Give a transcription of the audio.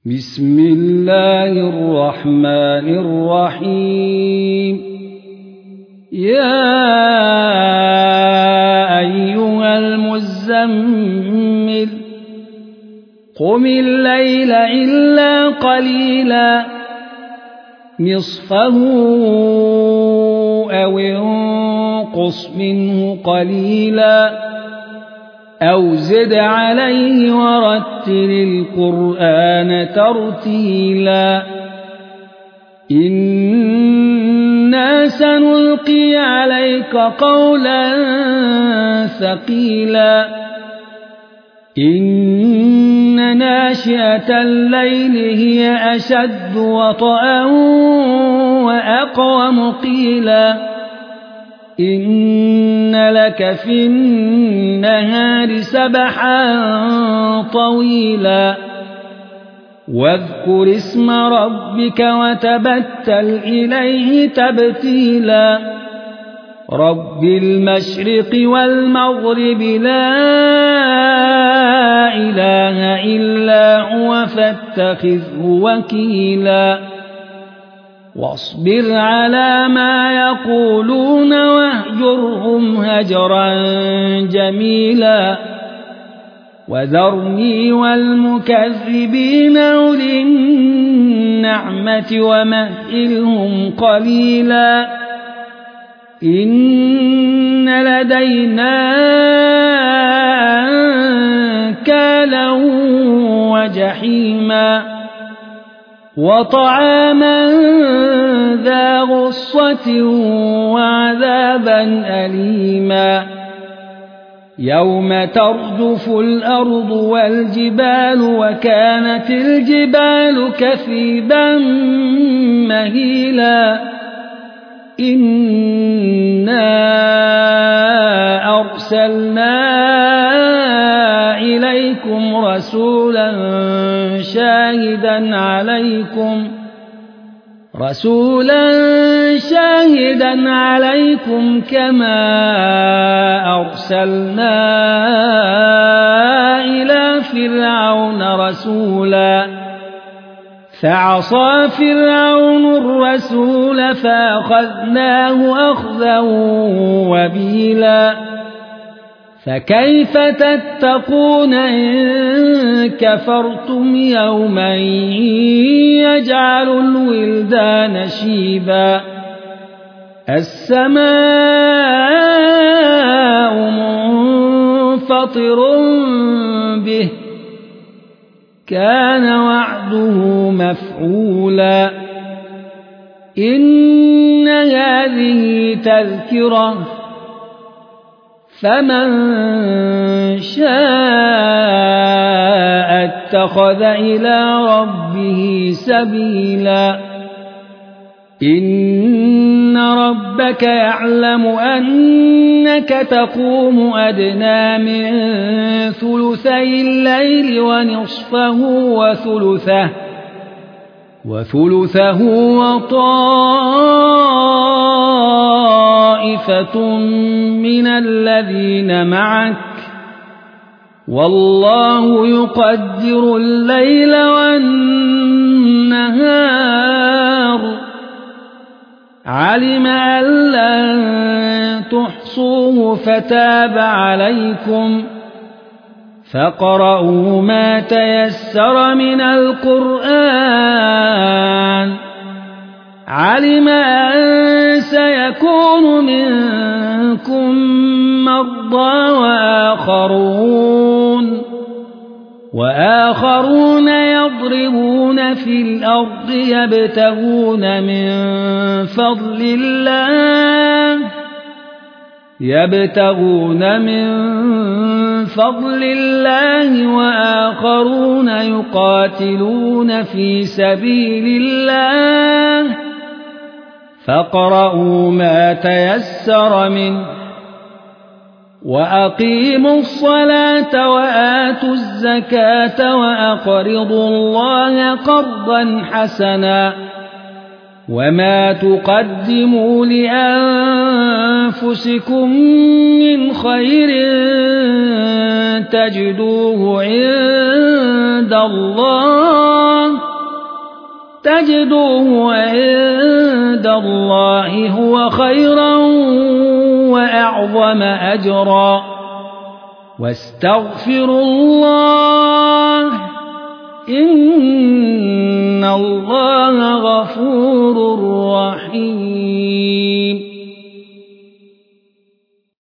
بسم الله الرحمن الرحيم. يا أيها المزمل قم الليل إلا قليلا نصفه أو انقص منه قليلا أو زد عليه ورتل القرآن ترتيلا إنا سنلقي عليك قولا ثقيلا إن ناشئة الليل هي أشد وطئا وأقوم قيلا إن لك في النهار سبحا طويلا واذكر اسم ربك وتبتل إليه تبتيلا رب المشرق والمغرب لا إله إلا هو فاتخذه وكيلا واصبر على ما يقولون واهجرهم هجرا جميلا وذرني والمكذبين أولي النعمة ومهلهم قليلا إن لدينا أنكالا وجحيما وطعاما ذا غصة وعذابا أليما يوم ترجف الأرض والجبال وكانت الجبال كثيبا مهيلا إنا أرسلنا إليكم رسولا شاهدا عليكم كما أرسلنا إلى فرعون رسولا فعصى فرعون الرسول فأخذناه أخذا وبيلا فكيف تتقون إن كفرتم يوما يجعل الولدان شيبا السماء منفطر به كان وعده مفعولا إن هذه تذكرة فمن شاء اتخذ إلى ربه سبيلا إن ربك يعلم أنك تقوم أدنى من ثلثي الليل ونصفه وثلثه وطائفة من الذين معك والله يقدر الليل والنهار علم أن لن تحصوه فتاب عليكم فاقرؤوا ما تيسر من القرآن علم أن سيكون منكم مرضى وآخرون يضربون في الأرض يبتغون من فضل الله وآخرون يقاتلون في سبيل الله فاقرؤوا ما تيسر منه وأقيموا الصلاة وآتوا الزكاة وأقرضوا الله قرضا حسنا وما تقدموا لأنفسكم من خير تجدوه عند الله تجدوه عند الله هو خيرا وأعظم أجرا واستغفروا الله إن الله غفور رحيم